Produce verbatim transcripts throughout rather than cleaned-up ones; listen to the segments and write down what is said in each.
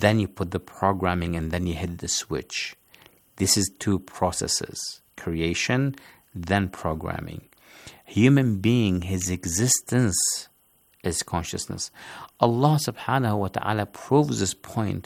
then you put the programming, and then you hit the switch. This is two processes: creation, then programming. Human being, his existence is consciousness. Allah subhanahu wa ta'ala proves this point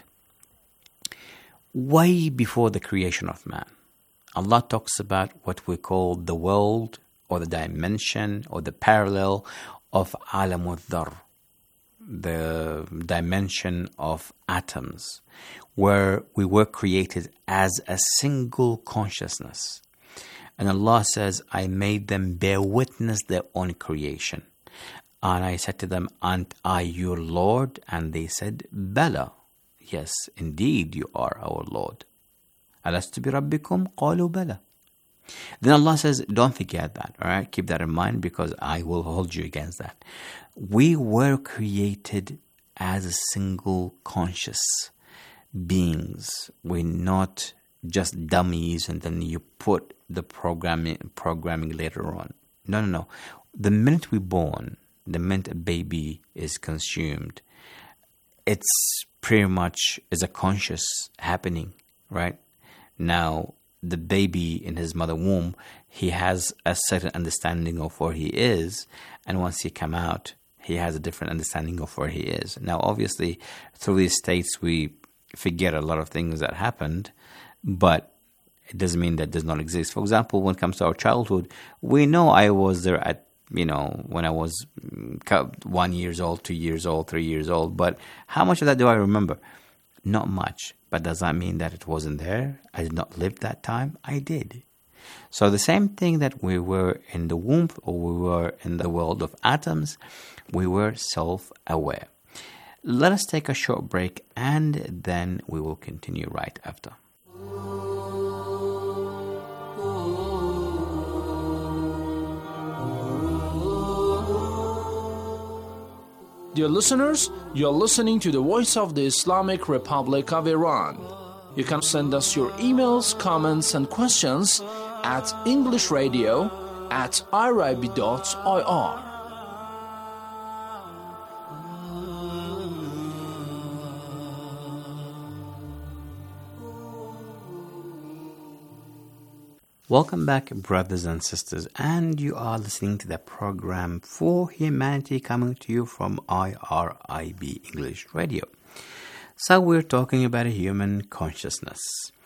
way before the creation of man. Allah talks about what we call the world, or the dimension, or the parallel of alam al-dhar, the dimension of atoms, where we were created as a single consciousness. And Allah says, I made them bear witness their own creation. And I said to them, aren't I your Lord? And they said, Bala. Yes, indeed you are our Lord. Alastu bi rabbikum? Qalu bala. Then Allah says, don't forget that, all right? Keep that in mind, because I will hold you against that. We were created as a single conscious beings. We're not just dummies and then you put the programming programming later on. No, no, no. The minute we're born, the minute a baby is consumed, it's pretty much is a conscious happening, right? Now, the baby in his mother womb, he has a certain understanding of where he is, and once he come out, he has a different understanding of where he is. Now, obviously, through these states, we forget a lot of things that happened, but it doesn't mean that does not exist. For example, when it comes to our childhood, we know I was there at, you know, when I was one years old, two years old, three years old, but how much of that do I remember? Not much. But does that mean that it wasn't there? I did not live that time? I did. So the same thing that we were in the womb, or we were in the world of atoms, we were self-aware. Let us take a short break, and then we will continue right after. Dear listeners, you are listening to the Voice of the Islamic Republic of Iran. You can send us your emails, comments, and questions at englishradio at irib dot I R. Welcome back, brothers and sisters, and you are listening to the program For Humanity, coming to you from I R I B English Radio. So we're talking about a human consciousness.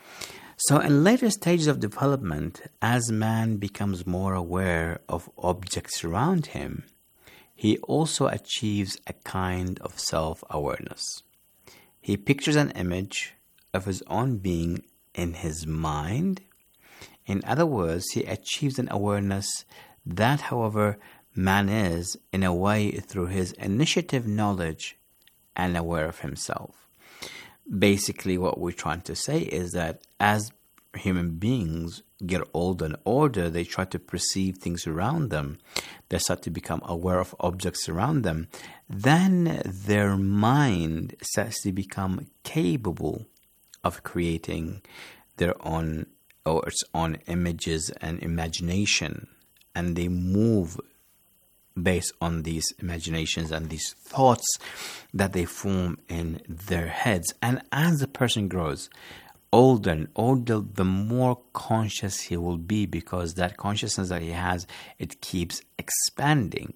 So in later stages of development, as man becomes more aware of objects around him, he also achieves a kind of self-awareness. He pictures an image of his own being in his mind. In other words, he achieves an awareness that, however, man is, in a way, through his initiative knowledge and aware of himself. Basically, what we're trying to say is that as human beings get older and older, they try to perceive things around them. They start to become aware of objects around them. Then their mind starts to become capable of creating their own or its own images and imagination, and they move based on these imaginations and these thoughts that they form in their heads. And as the person grows older and older, the more conscious he will be, because that consciousness that he has, it keeps expanding.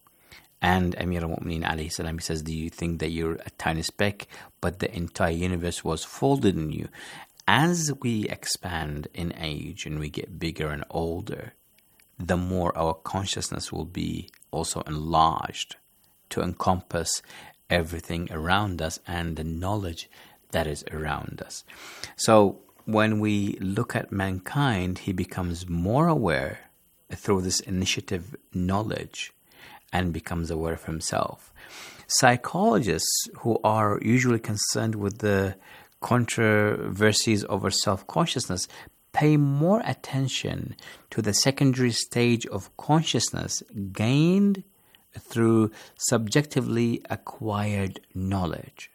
And Amir al-Mu'mineen alayhi salam, he says, do you think that you're a tiny speck, but the entire universe was folded in you? As we expand in age and we get bigger and older, the more our consciousness will be also enlarged to encompass everything around us and the knowledge that is around us. So when we look at mankind, he becomes more aware through this initiative knowledge and becomes aware of himself. Psychologists who are usually concerned with the controversies over self-consciousness pay more attention to the secondary stage of consciousness gained through subjectively acquired knowledge,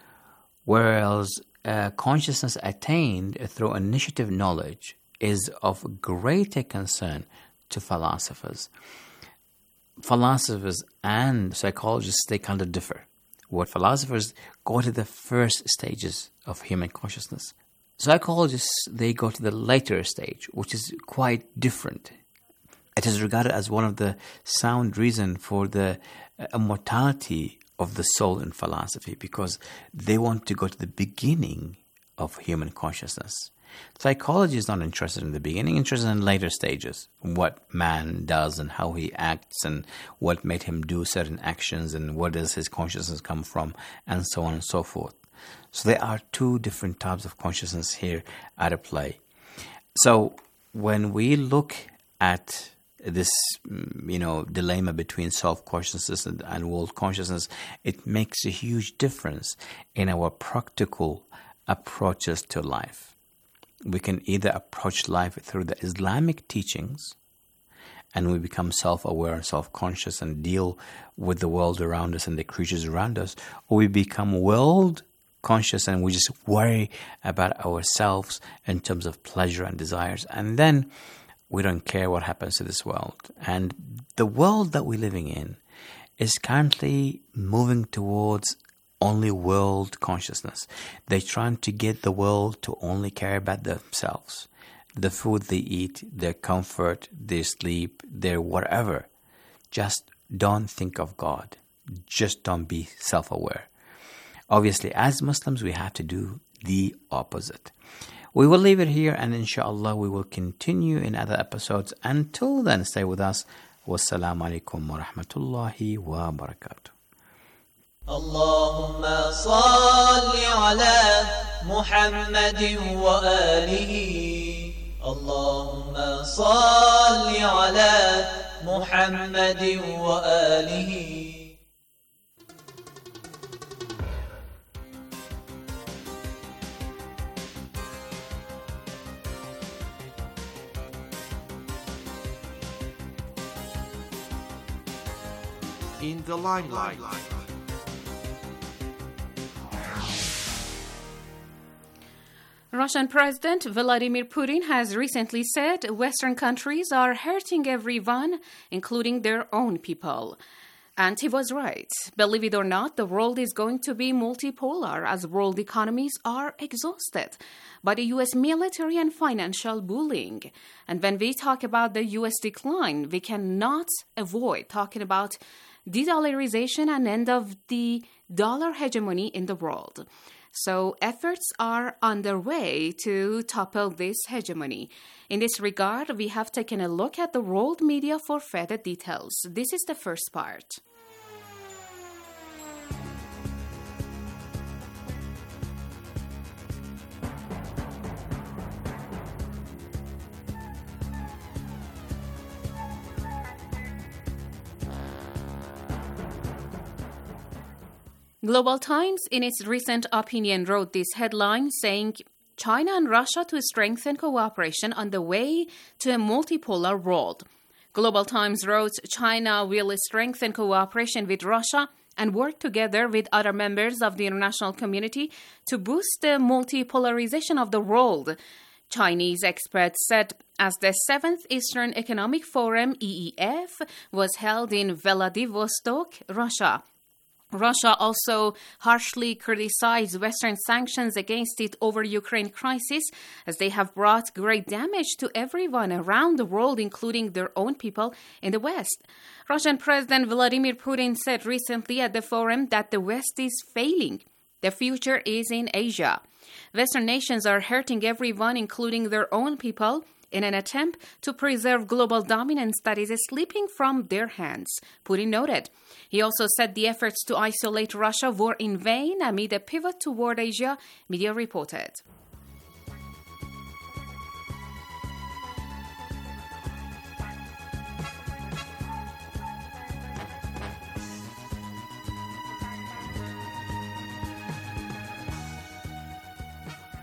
whereas uh, consciousness attained through initiative knowledge is of greater concern to philosophers. Philosophers and psychologists, they kind of differ. what philosophers go to the first stages of human consciousness. Psychologists, they go to the later stage, which is quite different. It is regarded as one of the sound reasons for the immortality of the soul in philosophy, because they want to go to the beginning of human consciousness. Psychology is not interested in the beginning, interested in later stages, what man does and how he acts and what made him do certain actions and where does his consciousness come from, and so on and so forth. So there are two different types of consciousness here at play. So when we look at this, you know, dilemma between self-consciousness and, and world consciousness, it makes a huge difference in our practical approaches to life. We can either approach life through the Islamic teachings and we become self-aware and self-conscious and deal with the world around us and the creatures around us, or we become world conscious and we just worry about ourselves in terms of pleasure and desires, and then we don't care what happens to this world. And the world that we're living in is currently moving towards only world consciousness. They're trying to get the world to only care about themselves, the food they eat, their comfort, their sleep, their whatever. Just don't think of God. Just don't be self-aware. Obviously, as Muslims, we have to do the opposite. We will leave it here, and inshallah, we will continue in other episodes. Until then, stay with us. Wassalamu alaikum wa rahmatullahi wa barakatuh. اللهم صل على محمد وآله اللهم صل على محمد وآله. In the limelight. Russian President Vladimir Putin has recently said Western countries are hurting everyone, including their own people. And he was right. Believe it or not, the world is going to be multipolar as world economies are exhausted by the U S military and financial bullying. And when we talk about the U S decline, we cannot avoid talking about de-dollarization and end of the dollar hegemony in the world. So efforts are underway to topple this hegemony. In this regard, we have taken a look at the world media for further details. This is the first part. Global Times, in its recent opinion, wrote this headline saying, China and Russia to strengthen cooperation on the way to a multipolar world. Global Times wrote, China will strengthen cooperation with Russia and work together with other members of the international community to boost the multipolarization of the world. Chinese experts said as the seventh Eastern Economic Forum, E E F, was held in Vladivostok, Russia. Russia also harshly criticized Western sanctions against it over Ukraine crisis, as they have brought great damage to everyone around the world, including their own people in the West. Russian President Vladimir Putin said recently at the forum that the West is failing. The future is in Asia. Western nations are hurting everyone, including their own people, in an attempt to preserve global dominance that is slipping from their hands, Putin noted. He also said the efforts to isolate Russia were in vain amid a pivot toward Asia, media reported.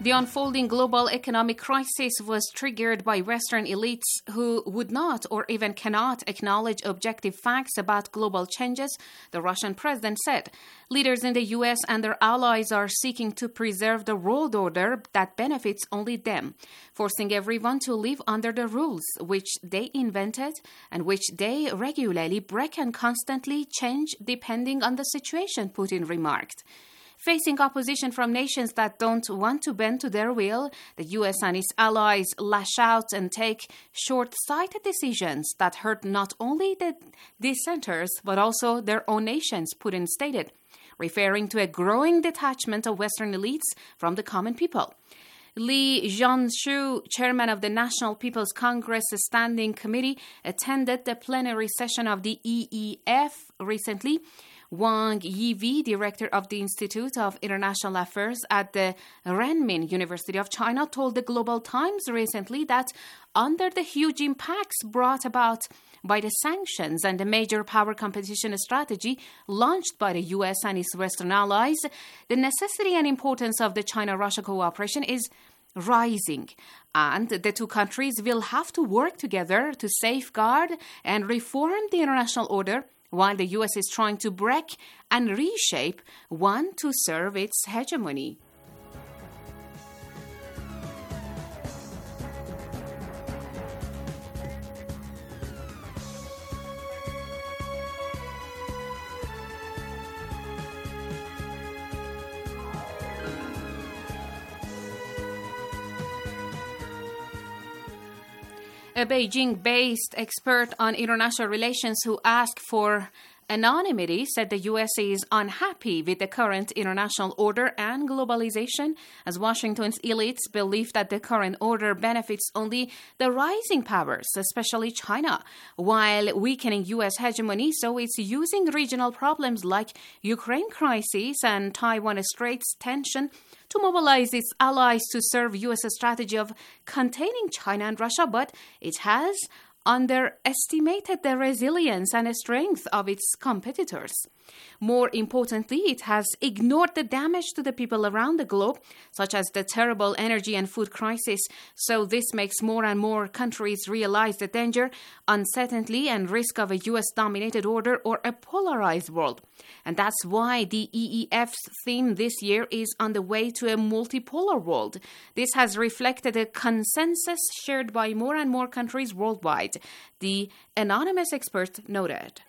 The unfolding global economic crisis was triggered by Western elites who would not or even cannot acknowledge objective facts about global changes, the Russian president said. Leaders in the U S and their allies are seeking to preserve the world order that benefits only them, forcing everyone to live under the rules which they invented and which they regularly break and constantly change depending on the situation, Putin remarked. Facing opposition from nations that don't want to bend to their will, the U S and its allies lash out and take short-sighted decisions that hurt not only the dissenters but also their own nations, Putin stated, referring to a growing detachment of Western elites from the common people. Li Zhanshu, chairman of the National People's Congress Standing Committee, attended the plenary session of the E E F recently. Wang Yivi, director of the Institute of International Affairs at the Renmin University of China, told the Global Times recently that under the huge impacts brought about by the sanctions and the major power competition strategy launched by the U S and its Western allies, the necessity and importance of the China-Russia cooperation is rising, and the two countries will have to work together to safeguard and reform the international order, while the U S is trying to break and reshape one to serve its hegemony. A Beijing-based expert on international relations who asked for anonymity said the U S is unhappy with the current international order and globalization, as Washington's elites believe that the current order benefits only the rising powers, especially China, while weakening U S hegemony, so it's using regional problems like Ukraine crisis and Taiwan Straits tension to mobilize its allies to serve U S strategy of containing China and Russia, but it has underestimated the resilience and strength of its competitors. More importantly, it has ignored the damage to the people around the globe, such as the terrible energy and food crisis. So this makes more and more countries realize the danger, uncertainty, and risk of a U S-dominated order or a polarized world. And that's why the E E F's theme this year is on the way to a multipolar world. This has reflected a consensus shared by more and more countries worldwide, the anonymous expert noted.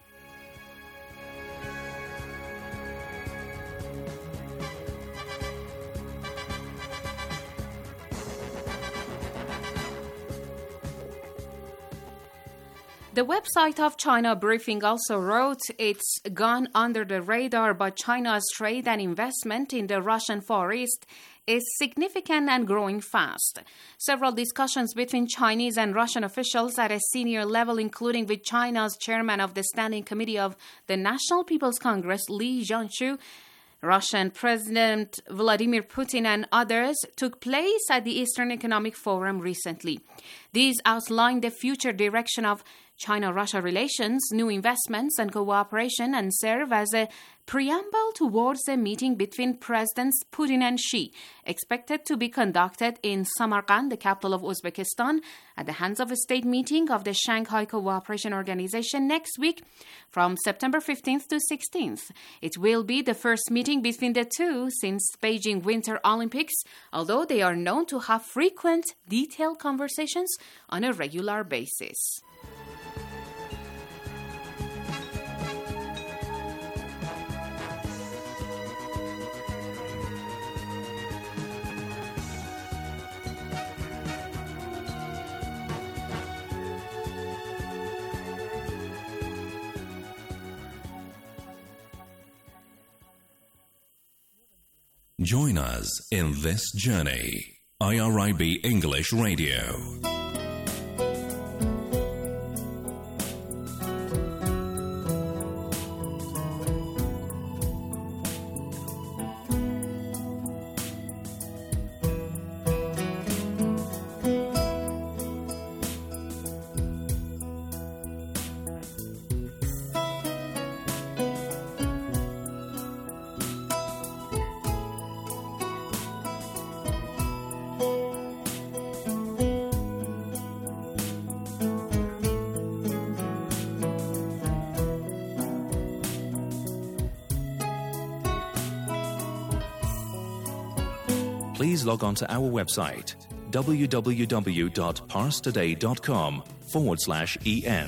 The website of China Briefing also wrote it's gone under the radar, but China's trade and investment in the Russian Far East is significant and growing fast. Several discussions between Chinese and Russian officials at a senior level, including with China's chairman of the Standing Committee of the National People's Congress, Li Zhanshu, Russian President Vladimir Putin and others, took place at the Eastern Economic Forum recently. These outlined the future direction of China-Russia relations, new investments and cooperation, and serve as a preamble towards a meeting between Presidents Putin and Xi, expected to be conducted in Samarkand, the capital of Uzbekistan, at the hands of a state meeting of the Shanghai Cooperation Organization next week from September fifteenth to sixteenth. It will be the first meeting between the two since Beijing Winter Olympics, although they are known to have frequent, detailed conversations on a regular basis. Join us in this journey. I R I B English Radio. please log on to our website www.parstoday.com forward slash en.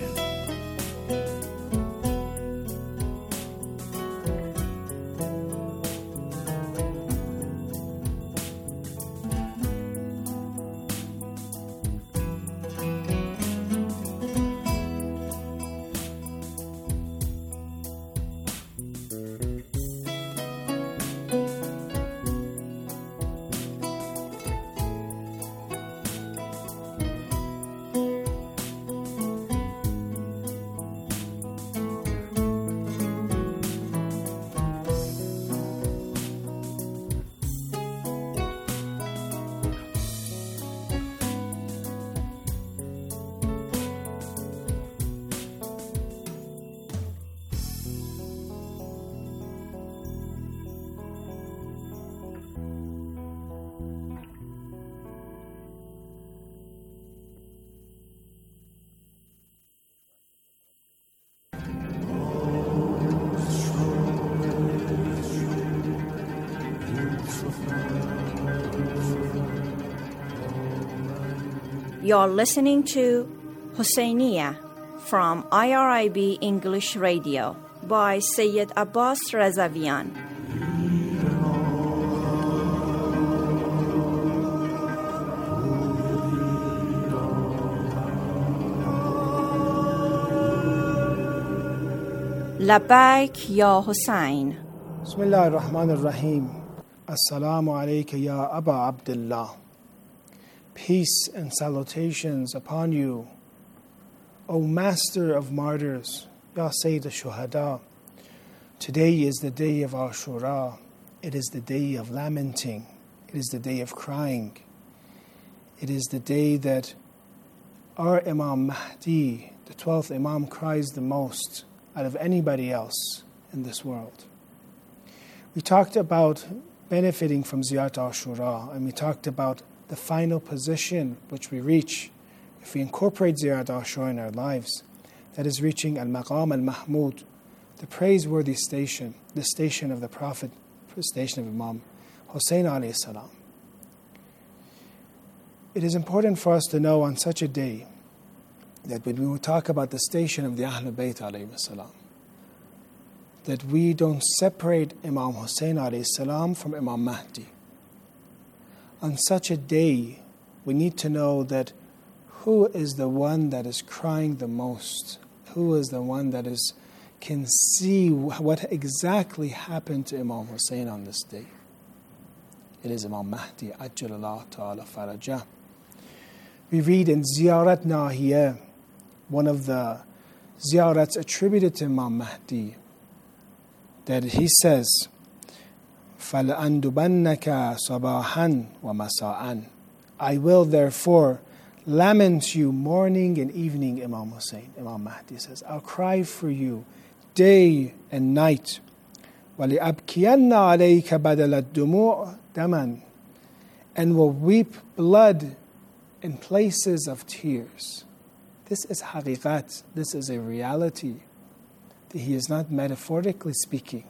You're listening to Husseiniya from I R I B English Radio by Sayyid Abbas Razavian. Labbaik ya Hussein. Bismillah ar-Rahman ar-Rahim. Assalamu alayka ya Aba Abdullah. Peace and salutations upon you, O Master of Martyrs, Ya Sayyid al-Shuhada. Today is the day of Ashura. It is the day of lamenting. It is the day of crying. It is the day that our Imam Mahdi, the twelfth Imam, cries the most out of anybody else in this world. We talked about benefiting from Ziyarat Ashura, and we talked about the final position which we reach if we incorporate Ziyarat Ashura in our lives, that is reaching Al-Maqam Al-Mahmud, the praiseworthy station, the station of the Prophet, the station of Imam Hussein alayhi salam. It is important for us to know on such a day that when we talk about the station of the Ahlul Bayt alayhi salam, that we don't separate Imam Hussein alayhi salam from Imam Mahdi. On such a day, we need to know that who is the one that is crying the most? Who is the one that is can see what exactly happened to Imam Hussein on this day? It is Imam Mahdi, Ajjalallah Ta'ala Farajah. We read in Ziyarat Nahiyah, one of the ziyarats attributed to Imam Mahdi, that he says, فَلَأَنْدُبَنَّكَ صَبَاحًا وَمَسَاءً. I will therefore lament you morning and evening, Imam Hussein. Imam Mahdi says, I'll cry for you day and night. وَلِأَبْكِيَنَّ عَلَيْكَ بَدَلَ الدُّمُوعِ دَمًا. And will weep blood in places of tears. This is haqiqat. This is a reality. He is not metaphorically speaking.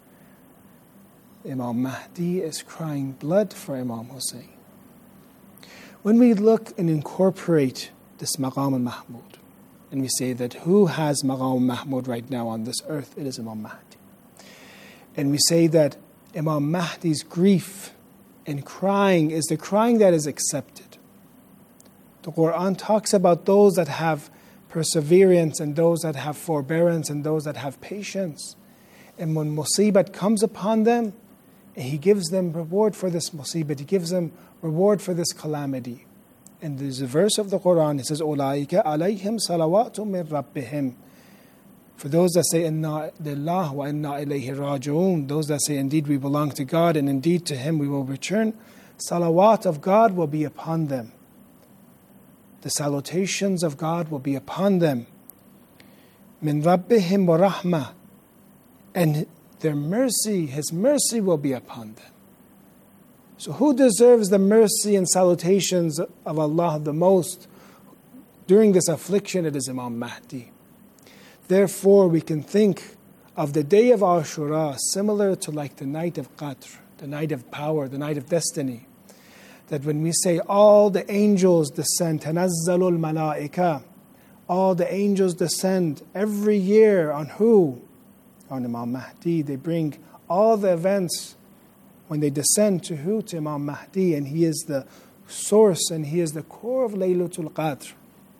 Imam Mahdi is crying blood for Imam Hussein. When we look and incorporate this Maqam al-Mahmud, and we say that who has Maqam al-Mahmud right now on this earth, it is Imam Mahdi. And we say that Imam Mahdi's grief and crying is the crying that is accepted. The Quran talks about those that have perseverance and those that have forbearance and those that have patience. And when musibat comes upon them, He gives them reward for this musibat. He gives them reward for this calamity. And there's a verse of the Quran, it says, أُولَٰئِكَ عَلَيْهِمْ صَلَوَاتٌ مِّن رَبِّهِمْ. For those that say, إِنَّا لِلَّهِ وَإِنَّا إِلَيْهِ رَاجِعُونَ, those that say, indeed we belong to God and indeed to Him we will return, salawat of God will be upon them. The salutations of God will be upon them. مِّن رَبِّهِمْ وَرَحْمَةٍ. And their mercy, His mercy will be upon them. So who deserves the mercy and salutations of Allah the most during this affliction? It is Imam Mahdi. Therefore, we can think of the day of Ashura similar to like the night of Qadr, the night of power, the night of destiny. that when we say all the angels descend, تَنَزَّلُ الْمَلَائِكَةِ, all the angels descend every year on who? On Imam Mahdi. They bring all the events when they descend to who? To Imam Mahdi, and he is the source and he is the core of Laylatul Qadr.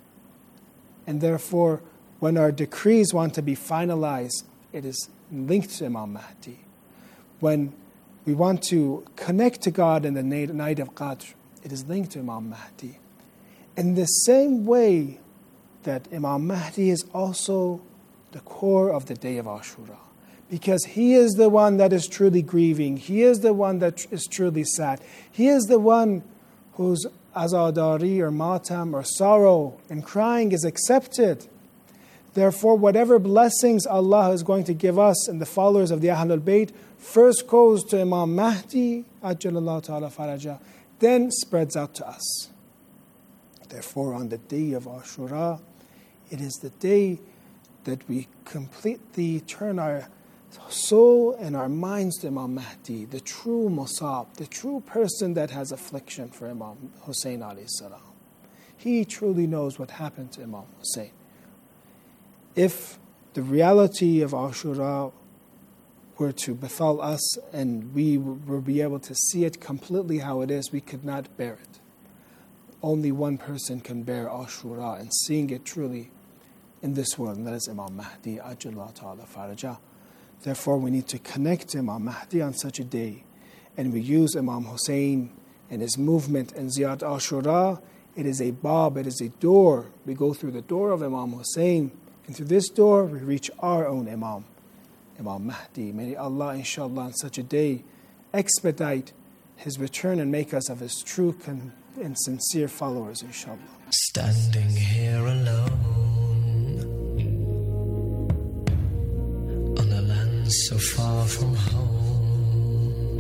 And therefore, when our decrees want to be finalized, it is linked to Imam Mahdi. When we want to connect to God in the night of Qadr, it is linked to Imam Mahdi. In the same way that Imam Mahdi is also the core of the day of Ashura, because he is the one that is truly grieving, he is the one that is truly sad, he is the one whose azadari or matam or sorrow and crying is accepted. Therefore, whatever blessings Allah is going to give us and the followers of the Ahlul Bayt first goes to Imam Mahdi, Ajjalallahu Ta'ala Faraja, then spreads out to us. Therefore, on the day of Ashura, it is the day that we completely turn our soul and our minds to Imam Mahdi, the true Musab, the true person that has affliction for Imam Hussein alayhi salam. He truly knows what happened to Imam Hussein. If the reality of Ashura were to befall us and we would be able to see it completely how it is, we could not bear it. Only one person can bear Ashura and seeing it truly in this world, and that is Imam Mahdi, Ajjallahu Ta'ala Faraja. Therefore, we need to connect to Imam Mahdi on such a day, and we use Imam Hussein and his movement in Ziyad Ashura. It is a bab, it is a door. We go through the door of Imam Hussein, and through this door we reach our own Imam, Imam Mahdi. May Allah, inshallah, on such a day expedite his return and make us of his true con- and sincere followers, inshallah. Standing here alone on a land so far from home,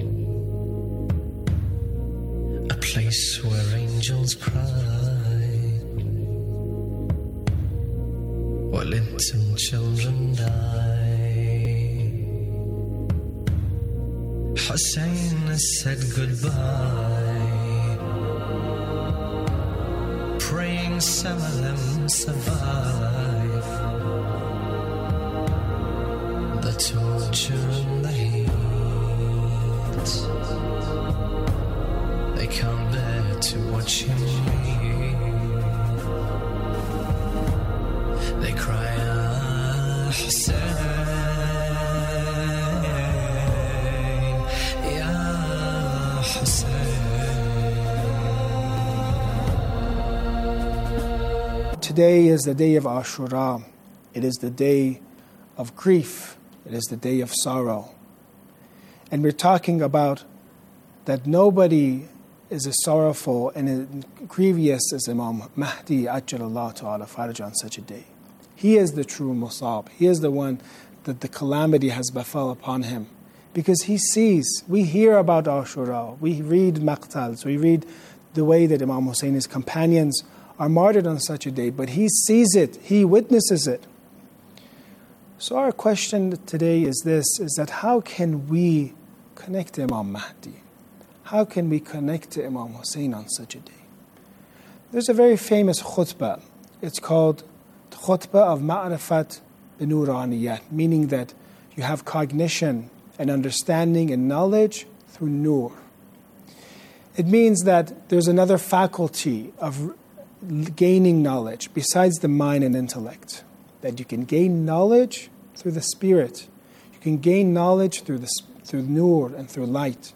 a place where angels cry, while little children die. Hussein has said goodbye, praying some of them survive the torture and the heat. They can't bear to watch him leave. They cry, Ah, Hussein, Ya Hussein. Today is the day of Ashura. It is the day of grief. It is the day of sorrow. And we're talking about that nobody is as sorrowful and as grievous as Imam Mahdi, Ajjalallahu Ta'ala Faraj, on such a day. He is the true Musab. He is the one that the calamity has befell upon him. Because he sees, we hear about Ashura, we read Maqtals, we read the way that Imam Hussein, his companions, are martyred on such a day, but he sees it, he witnesses it. So our question today is this, is that how can we connect to Imam Mahdi? How can we connect to Imam Hussein on such a day? There's a very famous khutbah. It's called the khutbah of Ma'rifat bi-Nuraniyat, meaning that you have cognition and understanding and knowledge through nur. It means that there's another faculty of gaining knowledge besides the mind and intellect, that you can gain knowledge through the spirit, you can gain knowledge through the through nur and through light.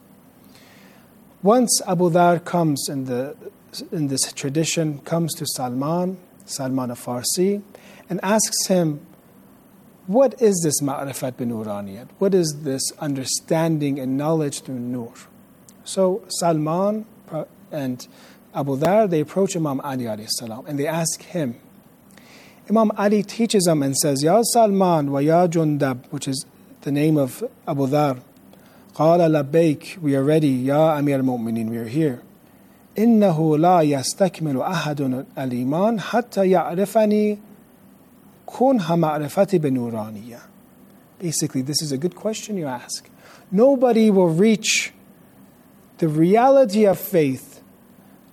Once Abu Dhar comes in the in this tradition, comes to Salman, Salman of Farsi, and asks him, what is this ma'rifat bi-Nuraniyat? What is this understanding and knowledge through nur? So Salman and Abu Dhar, they approach Imam Ali alayhi salam and they ask him. Imam Ali teaches them and says, Ya Salman wa ya Jundab, which is the name of Abu Dhar. Qala labbaik, we are ready. Ya Amir al-Mu'mineen, we are here. Innahu la yastakmilu ahadun al-iman hatta ya'rifani kunha ma'rifati bi-Nuraniyya. Basically, this is a good question you ask. Nobody will reach the reality of faith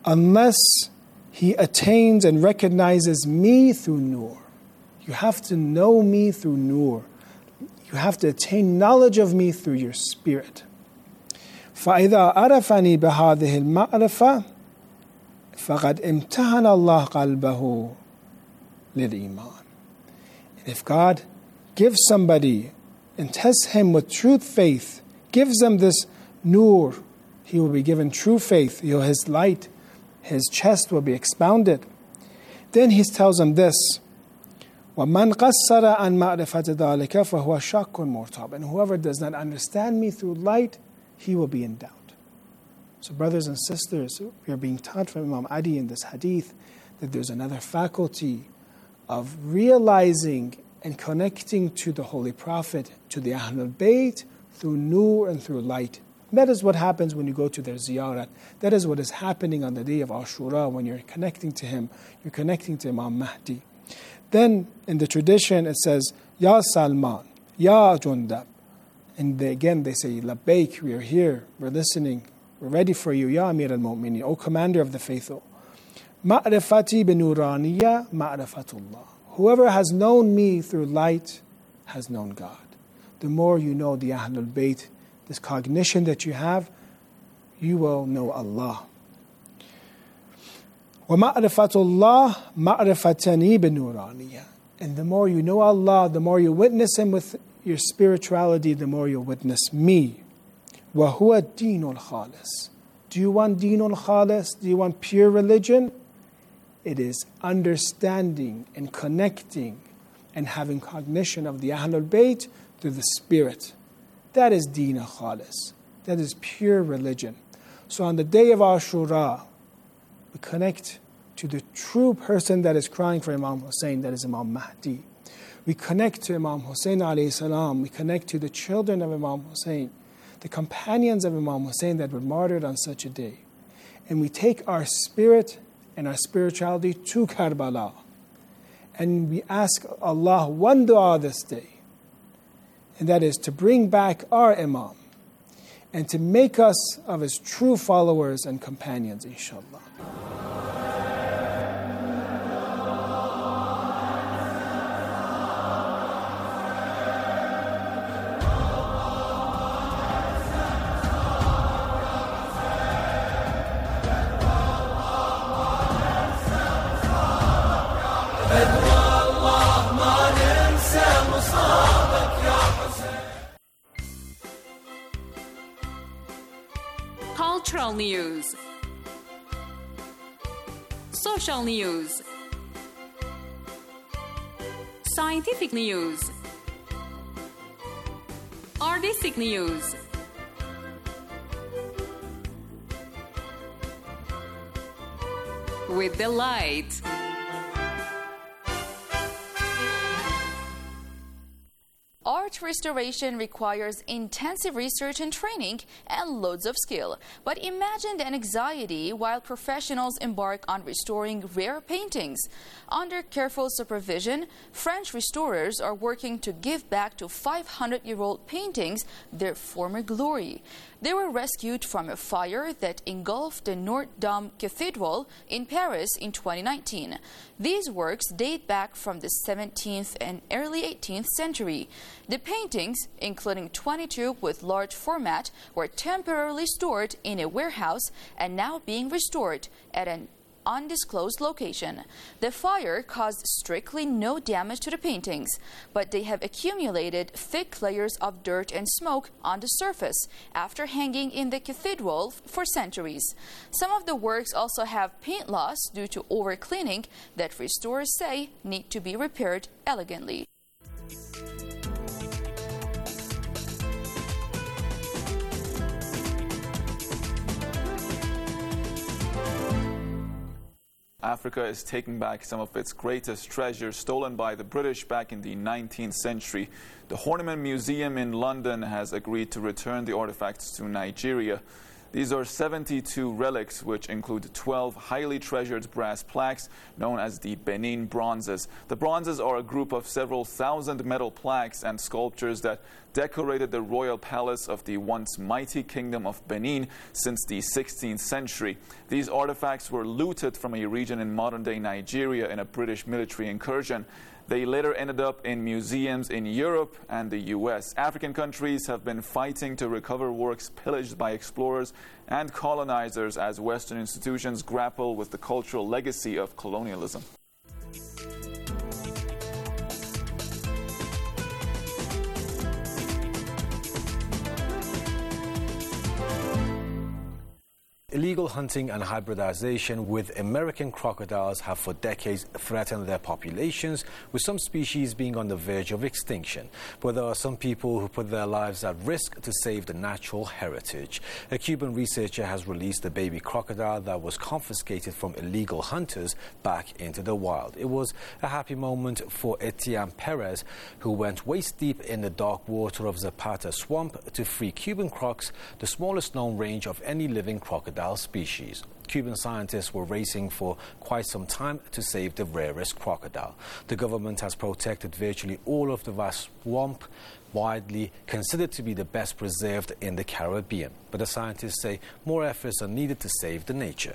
unless he attains and recognizes me through Nur. You have to know me through Nur. You have to attain knowledge of me through your spirit. فَإِذَا عَرَفَنِي بِهَذِهِ الْمَعْرِفَةِ فَقَدْ امْتَحَنَ اللَّهُ قَلْبَهُ لِلْإِيمَانِ. And if God gives somebody and tests him with true faith, gives them this nur, he will be given true faith. He will, his light, his chest will be expounded. Then he tells them this, وَمَنْ قَصَّرَ عَنْ مَعْرِفَةِ ذَلِكَ فَهُوَ شَكٌّ مُرْتَابٌ. And whoever does not understand me through light, he will be in doubt. So brothers and sisters, we are being taught from Imam Adi in this hadith that there's another faculty of realizing and connecting to the Holy Prophet, to the Ahlul Bayt, through nur and through light. And that is what happens when you go to their ziyarat. That is what is happening on the day of Ashura when you're connecting to him. You're connecting to Imam Mahdi. Then in the tradition it says, Ya Salman, Ya Jundab. And they, again they say, Labbaik, we are here, we're listening, we're ready for you, Ya Amir al-Mu'minin, O Commander of the Faithful. Ma'rifati binuraniya ma'rifatullah. Whoever has known me through light has known God. The more you know the Ahlul Bayt, this cognition that you have, you will know Allah. وَمَعْرِفَةُ اللَّهِ مَعْرِفَتَنِي بِنُورَانِيَةٍ. And the more you know Allah, the more you witness Him with your spirituality, the more you'll witness me. وَهُوَ الدِّينُ الْخَالِصِ. Do you want Deenul Khalis? Do you want pure religion? It is understanding and connecting and having cognition of the Ahlul Bayt through the Spirit. That is Deen Khalis. That is pure religion. So on the day of Ashura, we connect to the true person that is crying for Imam Hussein, that is Imam Mahdi. We connect to Imam Hussein alayhi salam. We connect to the children of Imam Hussein, the companions of Imam Hussein that were martyred on such a day. And we take our spirit and our spirituality to Karbala. And we ask Allah one dua this day. And that is to bring back our Imam and to make us of his true followers and companions, inshallah. Cultural news, social news, scientific news, artistic news, with the light. Art restoration requires intensive research and training and loads of skill. But imagine the anxiety while professionals embark on restoring rare paintings. Under careful supervision, French restorers are working to give back to five hundred year old paintings their former glory. They were rescued from a fire that engulfed the Notre Dame Cathedral in Paris in twenty nineteen. These works date back from the seventeenth and early eighteenth century. The paintings, including twenty-two with large format, were temporarily stored in a warehouse and now being restored at an undisclosed location. The fire caused strictly no damage to the paintings, but they have accumulated thick layers of dirt and smoke on the surface after hanging in the cathedral for centuries. Some of the works also have paint loss due to overcleaning that restorers say need to be repaired elegantly. Africa is taking back some of its greatest treasures stolen by the British back in the nineteenth century. The Horniman Museum in London has agreed to return the artifacts to Nigeria. These are seventy-two relics, which include twelve highly treasured brass plaques known as the Benin bronzes. The bronzes are a group of several thousand metal plaques and sculptures that decorated the royal palace of the once mighty kingdom of Benin since the sixteenth century. These artifacts were looted from a region in modern-day Nigeria in a British military incursion. They later ended up in museums in Europe and the U S. African countries have been fighting to recover works pillaged by explorers and colonizers as Western institutions grapple with the cultural legacy of colonialism. Illegal hunting and hybridization with American crocodiles have for decades threatened their populations, with some species being on the verge of extinction. But there are some people who put their lives at risk to save the natural heritage. A Cuban researcher has released a baby crocodile that was confiscated from illegal hunters back into the wild. It was a happy moment for Etienne Perez, who went waist deep in the dark water of Zapata Swamp to free Cuban crocs, the smallest known range of any living crocodile species. Cuban scientists were racing for quite some time to save the rarest crocodile. The government has protected virtually all of the vast swamp, widely considered to be the best preserved in the Caribbean. But the scientists say more efforts are needed to save the nature.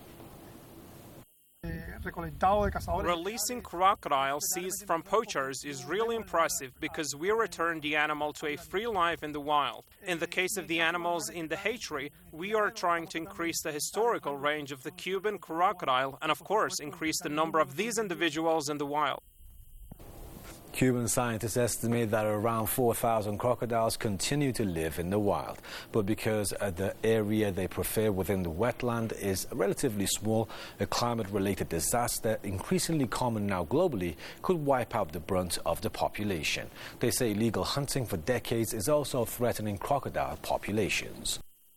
Releasing crocodiles seized from poachers is really impressive because we return the animal to a free life in the wild. In the case of the animals in the hatchery, we are trying to increase the historical range of the Cuban crocodile and, of course, increase the number of these individuals in the wild. Cuban scientists estimate that around four thousand crocodiles continue to live in the wild. But because uh, the area they prefer within the wetland is relatively small, a climate-related disaster, increasingly common now globally, could wipe out the brunt of the population. They say illegal hunting for decades is also threatening crocodile populations.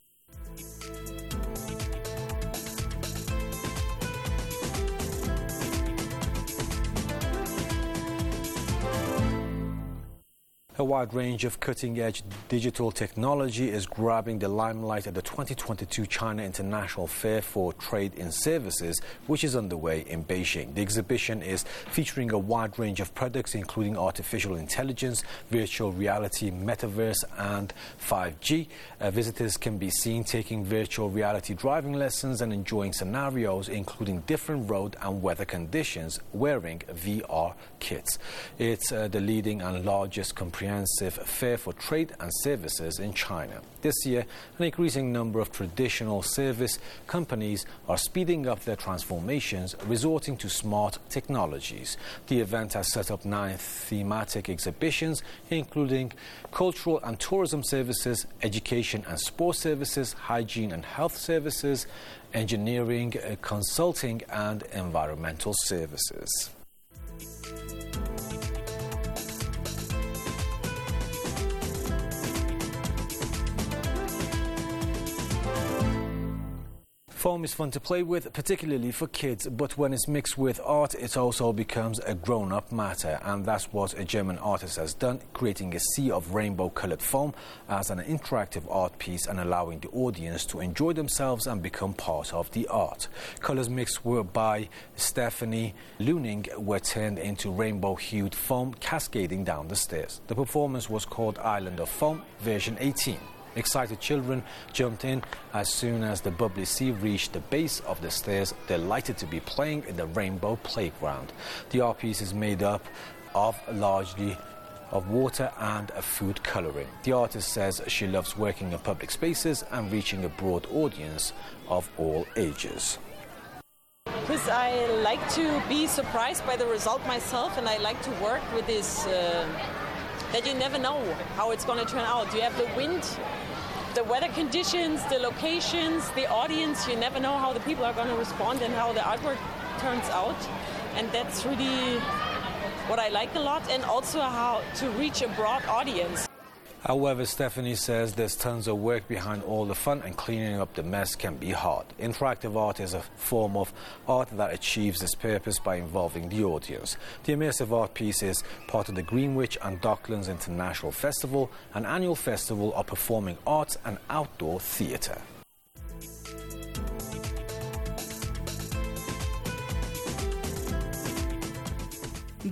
A wide range of cutting-edge digital technology is grabbing the limelight at the twenty twenty-two China International Fair for Trade in Services, which is underway in Beijing. The exhibition is featuring a wide range of products, including artificial intelligence, virtual reality, metaverse, and five G. Uh, visitors can be seen taking virtual reality driving lessons and enjoying scenarios, including different road and weather conditions, wearing V R kits. It's uh, the leading and largest comprehensive fair for trade and services in China. This year, an increasing number of traditional service companies are speeding up their transformations, resorting to smart technologies. The event has set up nine thematic exhibitions, including cultural and tourism services, education and sports services, hygiene and health services, engineering, consulting, and environmental services. Foam is fun to play with, particularly for kids, but when it's mixed with art, it also becomes a grown-up matter, and that's what a German artist has done, creating a sea of rainbow-colored foam as an interactive art piece and allowing the audience to enjoy themselves and become part of the art. Colors mixed were by Stephanie Luning were turned into rainbow-hued foam cascading down the stairs. The performance was called Island of Foam, version eighteen. Excited children jumped in as soon as the bubbly sea reached the base of the stairs, delighted to be playing in the rainbow playground. The art piece is made up of largely of water and a food colouring. The artist says she loves working in public spaces and reaching a broad audience of all ages. Because I like to be surprised by the result myself, and I like to work with this, uh, that you never know how it's going to turn out. You have the wind, the weather conditions, the locations, the audience. You never know how the people are going to respond and how the artwork turns out. And that's really what I like a lot, and also how to reach a broad audience. However, Stephanie says there's tons of work behind all the fun, and cleaning up the mess can be hard. Interactive art is a form of art that achieves its purpose by involving the audience. The immersive art piece is part of the Greenwich and Docklands International Festival, an annual festival of performing arts and outdoor theatre.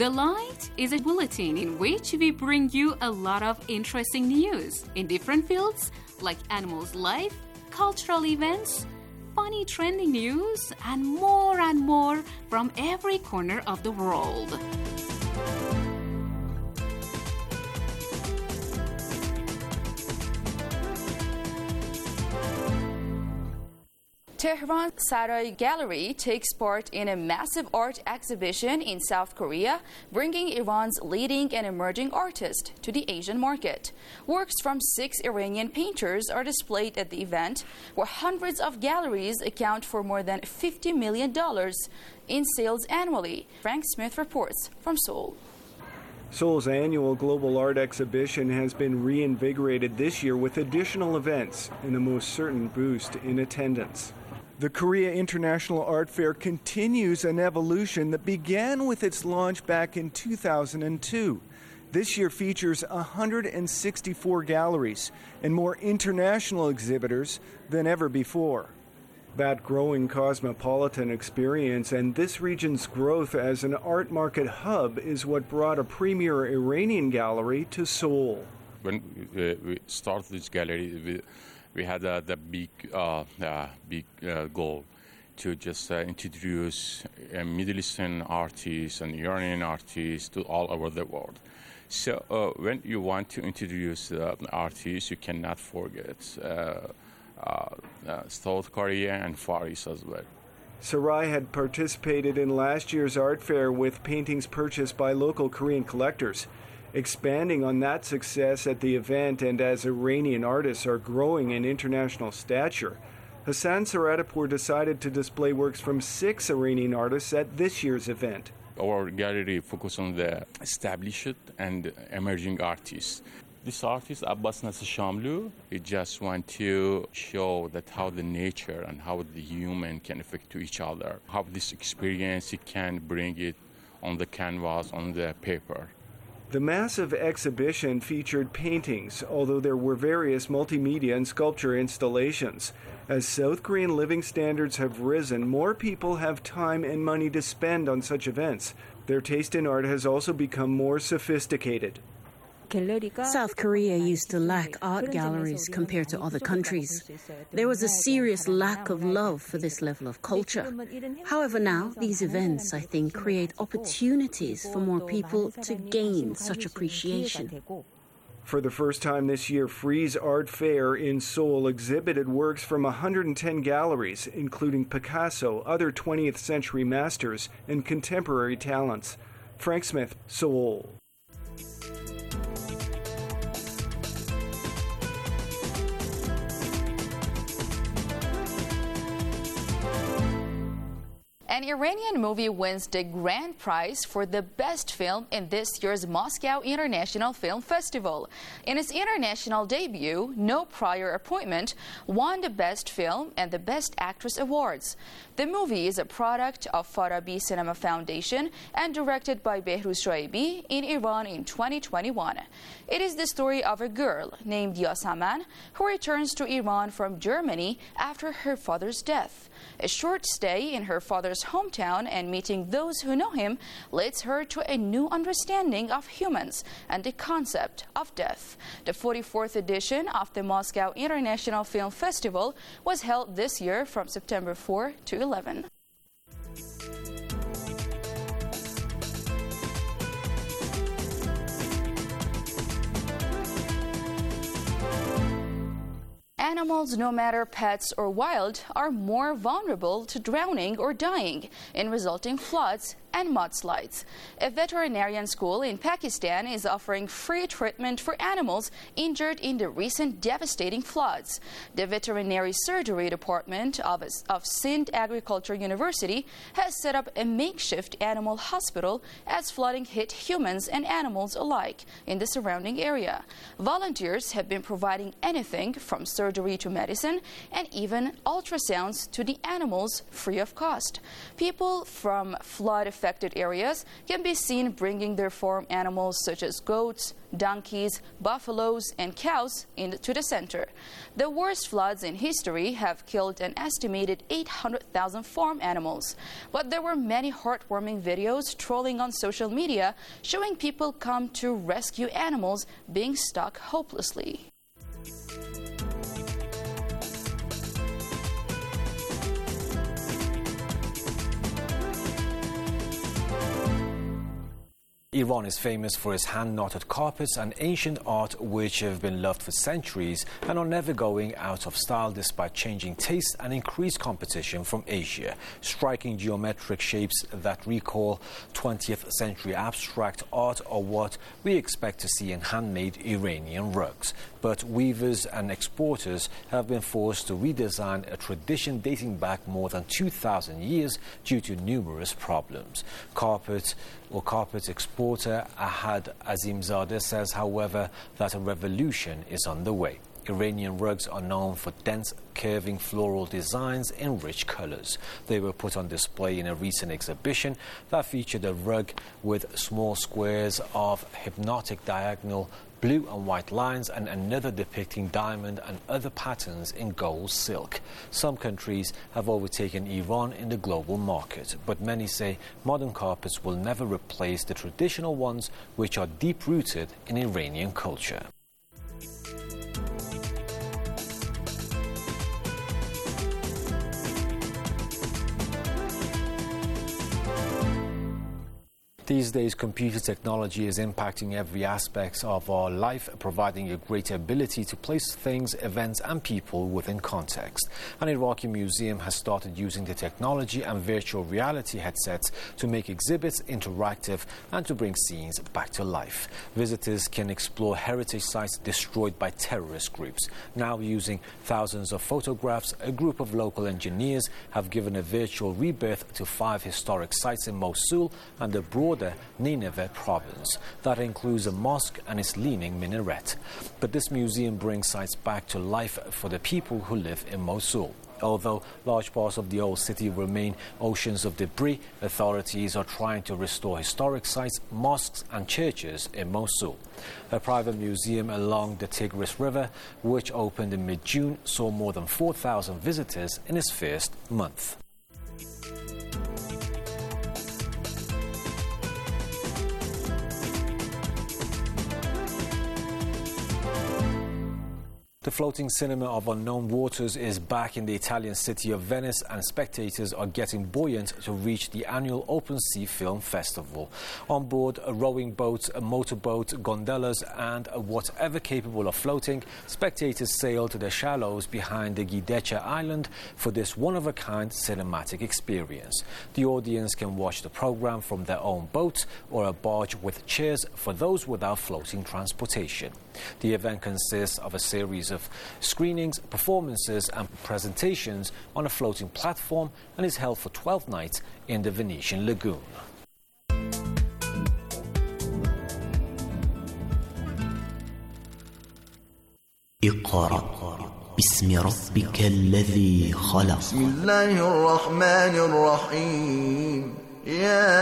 The Light is a bulletin in which we bring you a lot of interesting news in different fields like animals' life, cultural events, funny trending news, and more and more from every corner of the world. Tehran Saray Gallery takes part in a massive art exhibition in South Korea, bringing Iran's leading and emerging artists to the Asian market. Works from six Iranian painters are displayed at the event, where hundreds of galleries account for more than fifty million dollars in sales annually. Frank Smith reports from Seoul. Seoul's annual global art exhibition has been reinvigorated this year with additional events and the most certain boost in attendance. The Korea International Art Fair continues an evolution that began with its launch back in two thousand two. This year features one hundred sixty-four galleries and more international exhibitors than ever before. That growing cosmopolitan experience and this region's growth as an art market hub is what brought a premier Iranian gallery to Seoul. When we, we started this gallery, we, we had uh, the big, uh, uh, big uh, goal to just uh, introduce uh, Middle Eastern artists and Iranian artists to all over the world. So uh, when you want to introduce uh, artists, you cannot forget uh, Uh, uh, South Korea and Far East as well. Sarai had participated in last year's art fair with paintings purchased by local Korean collectors. Expanding on that success at the event and as Iranian artists are growing in international stature, Hassan Saradpour decided to display works from six Iranian artists at this year's event. Our gallery focuses on the established and emerging artists. This artist, Abbas Nasser Shamlu, he just want to show that how the nature and how the human can affect to each other, how this experience he can bring it on the canvas, on the paper. The massive exhibition featured paintings, although there were various multimedia and sculpture installations. As South Korean living standards have risen, more people have time and money to spend on such events. Their taste in art has also become more sophisticated. South Korea used to lack art galleries compared to other countries. There was a serious lack of love for this level of culture. However, now, these events, I think, create opportunities for more people to gain such appreciation. For the first time this year, Frieze Art Fair in Seoul exhibited works from one hundred ten galleries, including Picasso, other twentieth century masters, and contemporary talents. Frank Smith, Seoul. An Iranian movie wins the grand prize for the best film in this year's Moscow International Film Festival. In its international debut, No Prior Appointment won the Best Film and the Best Actress awards. The movie is a product of Farabi Cinema Foundation and directed by Behruz Shoaibi in Iran in twenty twenty-one. It is the story of a girl named Yasaman who returns to Iran from Germany after her father's death. A short stay in her father's hometown and meeting those who know him leads her to a new understanding of humans and the concept of death. The forty-fourth edition of the Moscow International Film Festival was held this year from September fourth to eleventh. Animals, no matter pets or wild, are more vulnerable to drowning or dying in resulting floods and mudslides. A veterinarian school in Pakistan is offering free treatment for animals injured in the recent devastating floods. The veterinary surgery department of, of Sindh Agriculture University has set up a makeshift animal hospital as flooding hit humans and animals alike in the surrounding area. Volunteers have been providing anything from surgery to medicine and even ultrasounds to the animals free of cost. People from flood affected areas can be seen bringing their farm animals such as goats, donkeys, buffaloes, and cows into the center. The worst floods in history have killed an estimated eight hundred thousand farm animals. But there were many heartwarming videos trolling on social media showing people come to rescue animals being stuck hopelessly. Iran is famous for its hand-knotted carpets and ancient art which have been loved for centuries and are never going out of style despite changing tastes and increased competition from Asia. Striking geometric shapes that recall twentieth century abstract art are what we expect to see in handmade Iranian rugs. But weavers and exporters have been forced to redesign a tradition dating back more than two thousand years due to numerous problems. Carpet or carpet exporter Ahad Azimzadeh says, however, that a revolution is underway. Iranian rugs are known for dense, curving floral designs in rich colors. They were put on display in a recent exhibition that featured a rug with small squares of hypnotic diagonal blue and white lines and another depicting diamond and other patterns in gold silk. Some countries have overtaken Iran in the global market, but many say modern carpets will never replace the traditional ones which are deep-rooted in Iranian culture. These days, computer technology is impacting every aspect of our life, providing a greater ability to place things, events and people within context. An Iraqi museum has started using the technology and virtual reality headsets to make exhibits interactive and to bring scenes back to life. Visitors can explore heritage sites destroyed by terrorist groups. Now, using thousands of photographs, a group of local engineers have given a virtual rebirth to five historic sites in Mosul and the broader Nineveh province. That includes a mosque and its leaning minaret. But this museum brings sites back to life for the people who live in Mosul. Although large parts of the old city remain oceans of debris, authorities are trying to restore historic sites, mosques and churches in Mosul. A private museum along the Tigris River, which opened in mid-June, saw more than four thousand visitors in its first month. The floating cinema of unknown waters is back in the Italian city of Venice, and spectators are getting buoyant to reach the annual Open Sea Film Festival. On board a rowing boat, a motorboat, gondolas and whatever capable of floating, spectators sail to the shallows behind the Giudecca Island for this one-of-a-kind cinematic experience. The audience can watch the program from their own boat or a barge with chairs for those without floating transportation. The event consists of a series of screenings, performances and presentations on a floating platform and is held for twelve nights in the Venetian lagoon. اقرأ باسم ربك الذي خلق. بسم الله الرحمن الرحيم. يا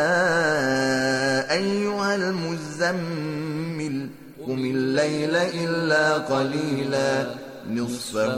أيها المزمل قم الليل إلا قليلا نصفه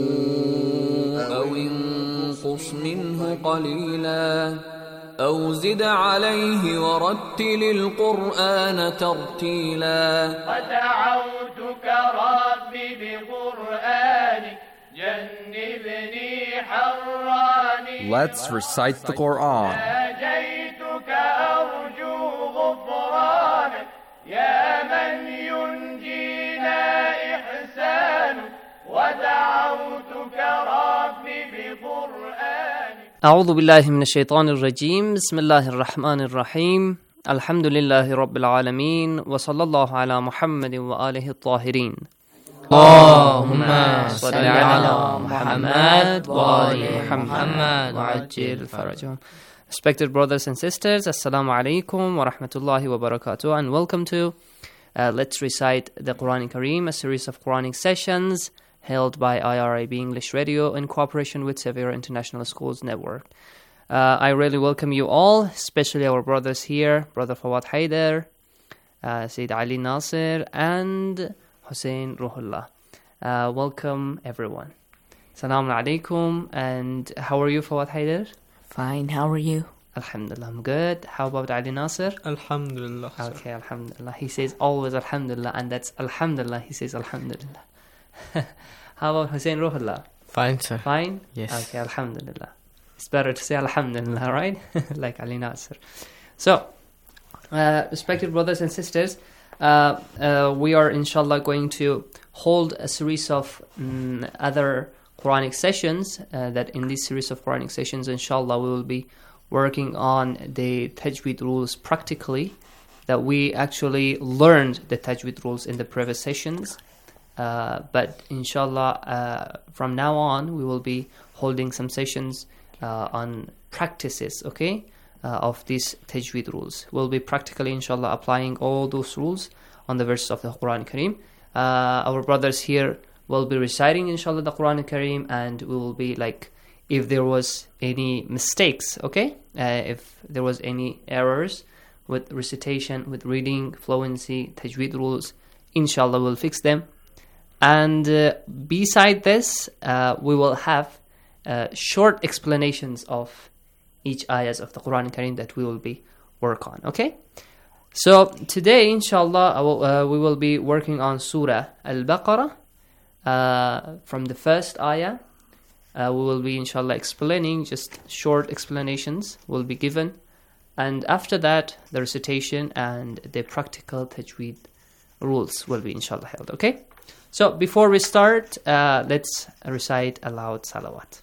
أو انقص منه قليلا أو زد عليه ورتل القرآن ترتيلا ودعوتك ربي بقرآنك جنبني حراني. Let's recite the Quran. ناجيتك أرجو غفرانك يا من ينجينا إحسان ودعوتك ربي بقرآنك. أعوذ بالله من الشيطان الرجيم. بسم الله الرحمن الرحيم. الحمد لله رب العالمين وصلى الله على محمد وآله الطاهرين. اللهم صل على محمد وآل محمد وعجل فرجهم. Respected brothers and sisters, Assalamu alaikum wa rahmatullahi wa barakatuh, and welcome to uh, Let's Recite the Quran Kareem, a series of Quranic sessions held by I R I B English Radio in cooperation with Severe International Schools Network. Uh, I really welcome you all, especially our brothers here, Brother Fawad Haider, uh, Sayyid Ali Nasir, and Hussein Ruhullah. Uh, welcome, everyone. Assalamu alaikum. And how are you, Fawad Haider? Fine, how are you? Alhamdulillah, I'm good. How about Ali Nasir? Alhamdulillah. Okay, Alhamdulillah. He says always Alhamdulillah, and that's Alhamdulillah. He says Alhamdulillah. How about Hussein Ruhullah? Fine, sir. Fine? Yes. Okay, Alhamdulillah. It's better to say Alhamdulillah, right? Like Ali Nasir. So, uh, respected brothers and sisters, uh, uh, we are inshallah going to hold a series of um, other Quranic sessions, uh, that in this series of Quranic sessions, inshallah, we will be working on the Tajweed rules practically, that we actually learned the Tajweed rules in the previous sessions. Uh, but inshallah, uh, from now on, we will be holding some sessions uh, on practices, okay, uh, of these Tajweed rules. We'll be practically, inshallah, applying all those rules on the verses of the Quran Kareem. Uh, our brothers here will be reciting, inshallah, the Quran Kareem, and we will be like, if there was any mistakes, okay, uh, if there was any errors with recitation, with reading, fluency, Tajweed rules, inshallah, we'll fix them. And uh, beside this, uh, we will have uh, short explanations of each ayahs of the Quran Kareem that we will be work on, okay? So today, inshallah, I will, uh, we will be working on Surah Al-Baqarah. Uh, from the first ayah, uh, we will be, inshallah, explaining, just short explanations will be given. And after that, the recitation and the practical Tajweed rules will be, inshallah, held, okay? So before we start, uh, let's recite aloud salawat.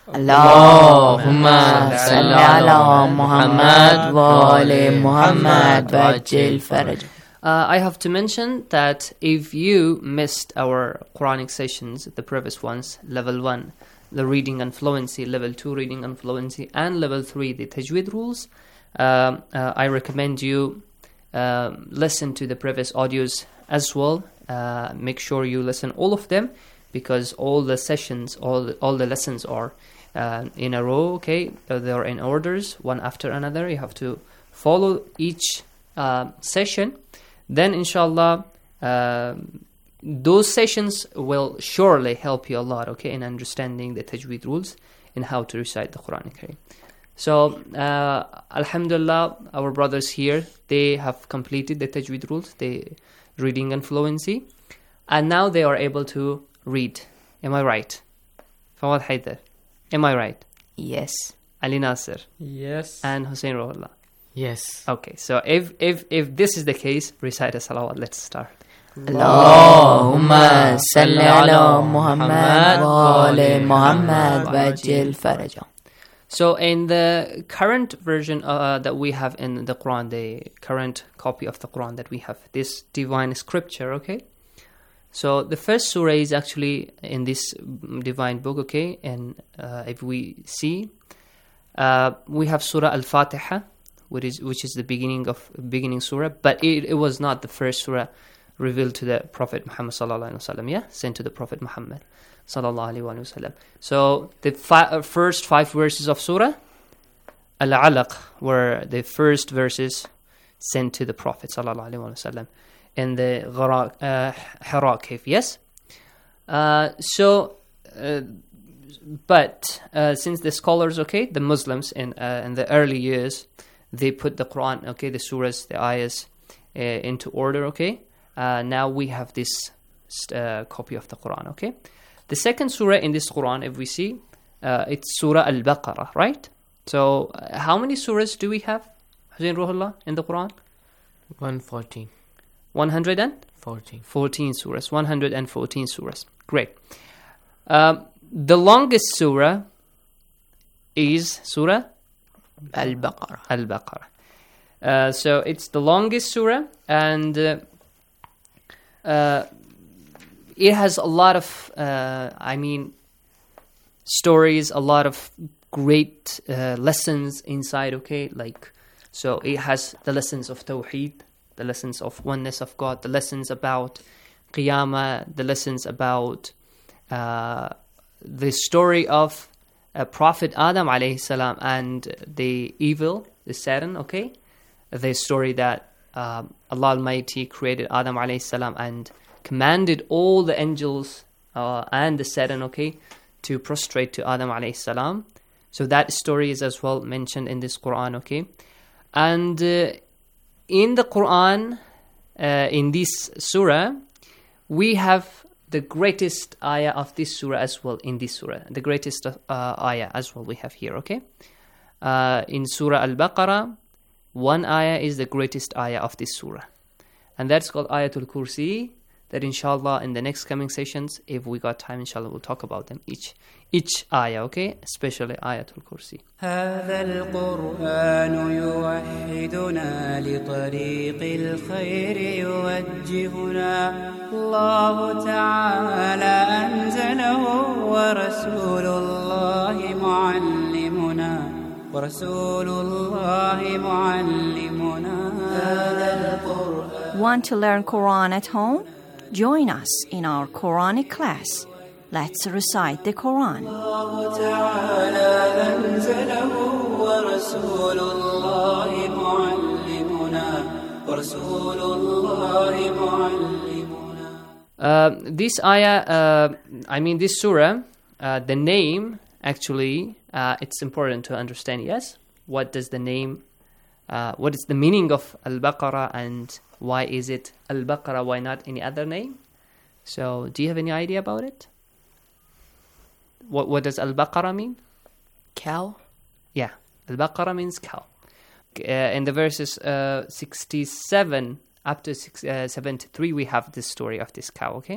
Allahumma salli ala Muhammad wa ali Muhammad wajil faraj. Uh, I have to mention that if you missed our Quranic sessions, the previous ones, level one, the reading and fluency, level two, reading and fluency, and level three, the Tajweed rules, uh, uh, I recommend you uh, listen to the previous audios as well. Uh, make sure you listen all of them, because all the sessions, all the, all the lessons are uh, in a row, okay? Uh, they are in orders, one after another. You have to follow each uh, session. Then, inshallah, uh, those sessions will surely help you a lot, okay, in understanding the Tajweed rules and how to recite the Quran Kareem. So, uh, alhamdulillah, our brothers here, they have completed the Tajweed rules, the reading and fluency, and now they are able to read. Am I right? Fawad Haider, am I right? Yes. Ali Nasir? Yes. And Hussein Ruhullah? Yes. Okay, so if if if this is the case, recite a salawat. Let's start. Allahumma salli ala Muhammad wa ali Muhammad wajil faraj. So in the current version uh, that we have in the Quran, the current copy of the Quran that we have, this divine scripture, okay? So the first surah is actually in this divine book, okay? And uh, if we see, uh, we have Surah Al-Fatiha, which is which is the beginning of beginning surah, but it, it was not the first surah revealed to the Prophet Muhammad sallallahu alaihi wasallam, yeah, sent to the Prophet Muhammad sallallahu alaihi wasallam. So the fi- uh, first five verses of Surah Al-Alaq were the first verses sent to the Prophet sallallahu alaihi wasallam in the Ghara, uh, Hira cave. Yes. Uh, so, uh, but uh, since the scholars, okay, the Muslims in uh, in the early years, they put the Quran, okay, the surahs, the ayahs uh, into order. Okay. Uh, now we have this uh, copy of the Quran. Okay. The second surah in this Quran, if we see, uh, it's Surah Al-Baqarah, right? So, uh, how many surahs do we have, Hussein Ruhullah, in the Quran? one fourteen. one hundred fourteen. fourteen surahs. one hundred fourteen surahs. Great. Um, the longest surah is Surah Al-Baqarah. Al-Baqarah. Uh, so, it's the longest surah, and uh, uh, it has a lot of, uh, I mean, stories, a lot of great uh, lessons inside, okay? Like, so it has the lessons of Tawheed, the lessons of oneness of God, the lessons about Qiyamah, the lessons about uh, the story of uh, Prophet Adam alayhi salam and the evil, the Satan, okay? The story that um, Allah Almighty created Adam alayhi salam and commanded all the angels uh, and the Satan, okay, to prostrate to Adam alayhi salam. So that story is as well mentioned in this Quran, okay? And uh, in the Quran, uh, in this surah, we have the greatest ayah of this surah as well in this surah. The greatest uh, ayah as well we have here, okay? Uh, in Surah Al-Baqarah, one ayah is the greatest ayah of this surah. And that's called Ayatul Kursi, that inshallah in the next coming sessions, if we got time, inshallah we'll talk about them each each ayah, okay? Especially Ayatul Kursi. هذا القرآن يوحدنا لطريق الخير يوجهنا الله تعالى أنزله ورسول الله معلمنا ورسول الله معلمنا هذا القرآن. Want to learn Quran at home? Join us in our Quranic class. Let's recite the Quran. الله تعالى أنزله ورسول الله معلمنا ورسول الله معلمنا. Uh, this ayah, uh, I mean this surah, uh, the name actually, uh, it's important to understand, yes? What does the name, uh, what is the meaning of Al-Baqarah and why is it Al-Baqarah, why not any other name? So, do you have any idea about it? What what does Al-Baqarah mean? Cow? Yeah, Al-Baqarah means cow. Uh, in the verses uh, sixty-seven up to six, uh, seventy-three, we have this story of this cow, okay?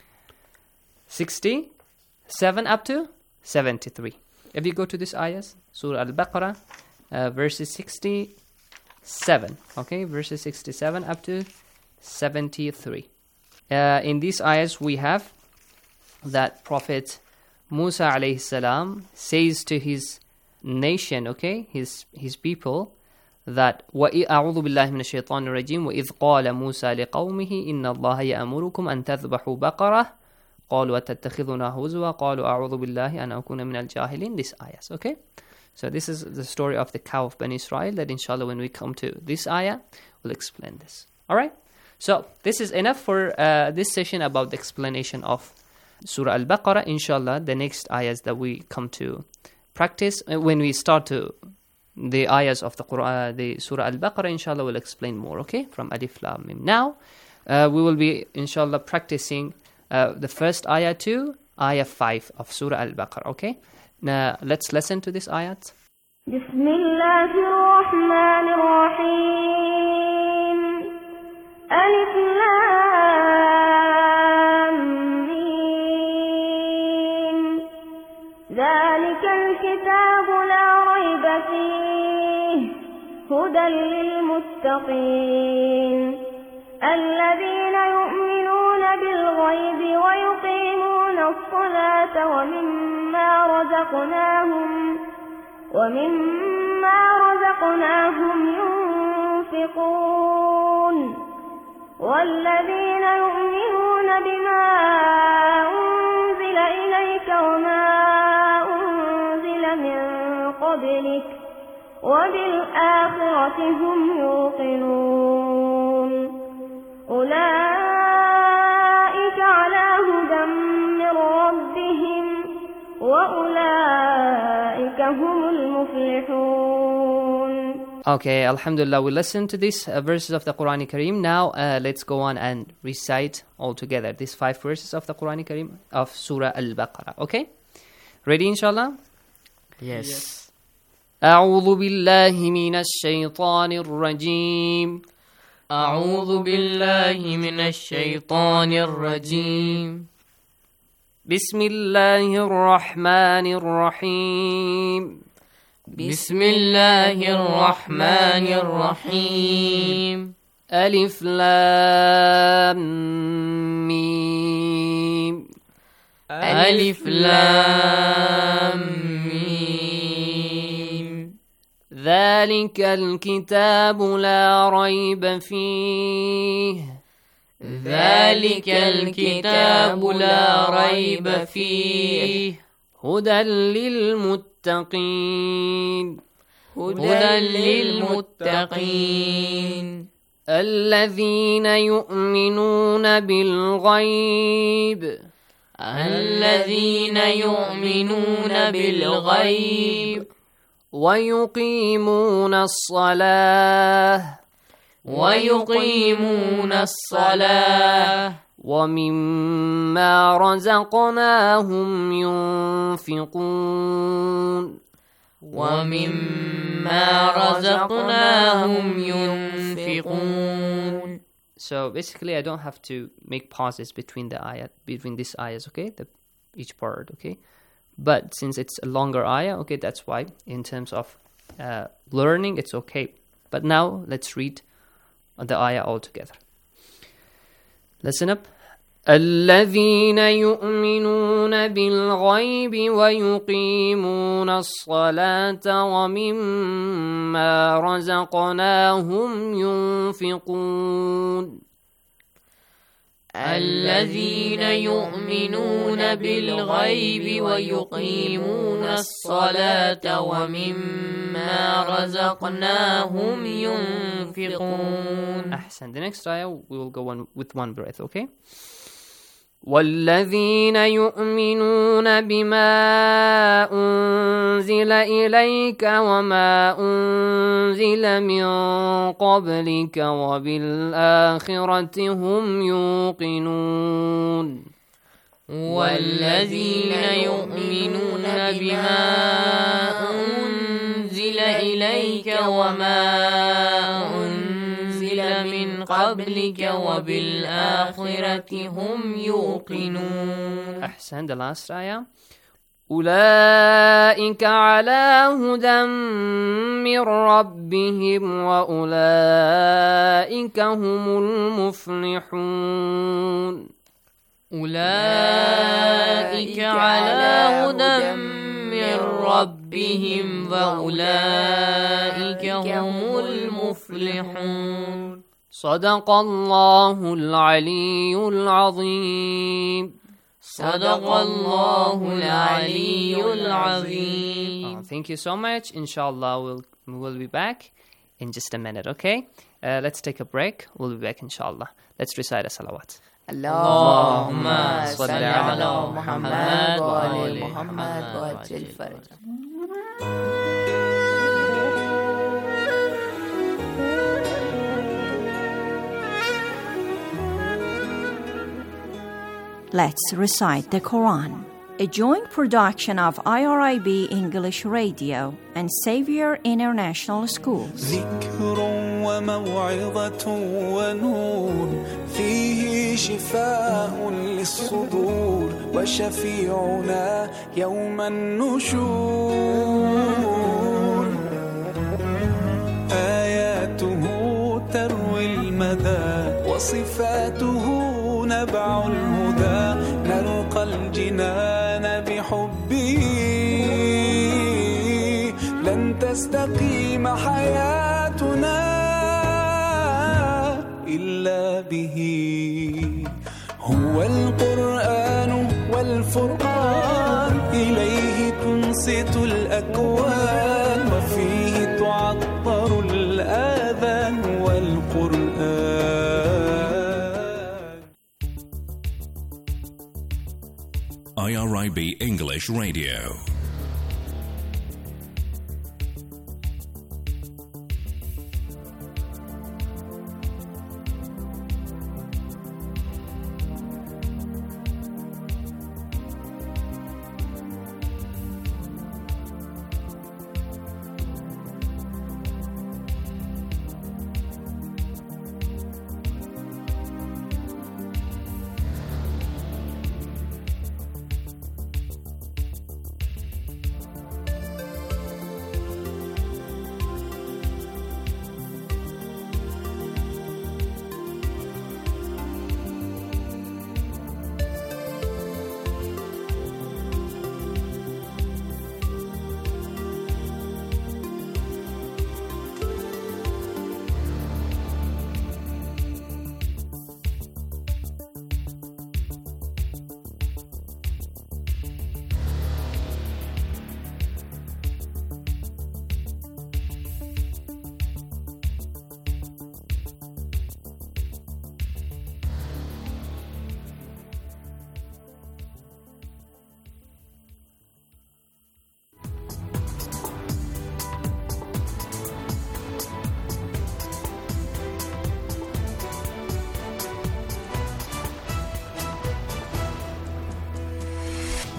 sixty-seven up to seventy-three. If you go to this ayahs, Surah Al-Baqarah, uh, verses sixty-seven, okay? Verses sixty-seven up to seventy-three. Uh, in these ayahs, we have that Prophet Musa alayhi salam says to his nation, okay, his his people, that وَأَعُوذُ بِاللَّهِ مِنَ الشَّيْطَانِ الرَّجِيمِ وَإِذْ قَالَ مُوسَى لِقَوْمِهِ إِنَّ اللَّهَ يَأْمُرُكُمْ أَن تَذْبَحُوا بَقَرَةً قَالُوا وَتَتَّخِذُنَا هُزُوًا قَالُوا أَعُوذُ بِاللَّهِ أَنْ أَكُونَ مِنَ الْجَاهِلِينَ. This ayahs, okay? So this is the story of the cow of Bani Israel that inshallah when we come to this ayah, we'll explain this. Alright? So this is enough for uh, this session about the explanation of Surah Al-Baqarah. Inshallah, the next ayahs that we come to practice, uh, when we start to the ayahs of the Quran, the Surah Al-Baqarah, inshallah, we'll explain more, okay, from Alif Lam Mim. Now, uh, we will be, inshallah, practicing uh, the first ayah to ayah five of Surah Al-Baqarah, okay? Now, let's listen to this ayat. بسم الله الرحمن الرحيم ألف ذلك الكتاب لا ريب فيه هدى للمتقين الذين يؤمنون بالغيب ويقيمون الصلاة ومما رزقناهم ومما رزقناهم ينفقون والذين يؤمنون بما أنزل إليك وما قبلك وبالآخرة هم يوقنون أولئك على هدى من ربهم وأولئك هم المفلحون. Okay, Alhamdulillah, we listen to these uh, verses of the Quran Kareem. Now uh, let's go on and recite all together these five verses of the Quran Kareem of Surah Al-Baqarah. Okay? Ready, inshallah? Yes. yes. أعوذ بالله من الشيطان الرجيم أعوذ بالله من الشيطان الرجيم بسم الله الرحمن الرحيم بسم الله الرحمن الرحيم ألف لام ميم ألف لام ميم ذلك الكتاب لا ريب فيه ذلك الكتاب لا ريب فيه هدى للمتقين هدى للمتقين الذين يؤمنون بالغيب الذين يؤمنون بالغيب ويقيمون الصلاة ويقيمون الصلاة ومما رزقناهم ينفقون ومما رزقناهم ينفقون. So basically I don't have to make pauses between the ayat, between these ayahs, okay, the, each part, okay, but since it's a longer ayah, okay, that's why in terms of uh, learning it's okay. But now let's read the ayah all together. Listen up. الذين يؤمنون بالغيب ويقيمون الصلاة ومما رزقناهم ينفقون الذين يؤمنون بالغيب ويقيمون الصلاة ومما رزقناهم ينفقون. أحسن. The next ayah we will go on with one breath, okay? والذين يؤمنون بما أنزل إليك وما أنزل من قبلك وبالآخرة هم يوقنون والذين يؤمنون بما أنزل إليك وما أنزل من قبلك وبالآخرة هم يوقنون. أحسن. The last ayah. أولئك على هدى من ربهم وأولئك هم المفلحون أولئك على هدى من ربهم وأولئك هم المفلحون. صدق الله العلي العظيم. صدق الله العلي العظيم. Oh, thank you so much. Inshallah, we'll, we'll be back in just a minute, okay? Uh, let's take a break. We'll be back, inshallah. Let's recite a salawat. اللهم صل على محمد وآل محمد وعجل فرجهم. Let's recite the Quran, a joint production of I R I B English Radio and Xavier International Schools. ذكر وموعظة ونور فيه شفاء للصدور وشفيعنا يوم النشور آياته تروي المدى وصفاته نبع الهدى نلقى الجنان بحبه لن تستقيم حياتنا إلا به هو القرآن والفرقان إليه تنصت الأكوان وفيه تعطر الآذان والقرآن. I R I B English Radio.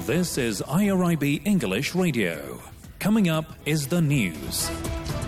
This is I R I B English Radio. Coming up is the news.